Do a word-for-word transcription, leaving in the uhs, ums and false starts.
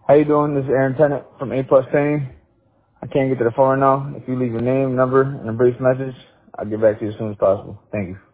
How you doing? This is Aaron Tennant from A Plus Painting. I can't get to the phone right now. If you leave your name, number, and a brief message, I'll get back to you as soon as possible. Thank you.